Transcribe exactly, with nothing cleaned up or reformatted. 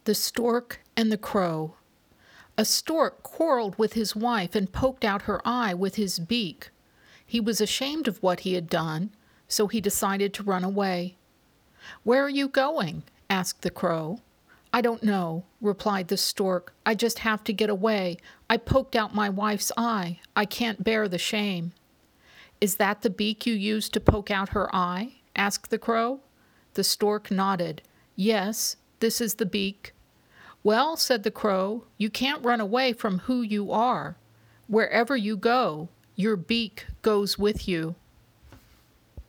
The Stork and the Crow. A stork quarreled with his wife and poked out her eye with his beak. He was ashamed of what he had done, so he decided to run away. "Where are you going?" asked the crow. "I don't know," replied the stork. "I just have to get away. I poked out my wife's eye. I can't bear the shame." "Is that the beak you used to poke out her eye?" asked the crow. The stork nodded. "Yes, this is the beak." "Well," said the crow, "you can't run away from who you are. Wherever you go, your beak goes with you."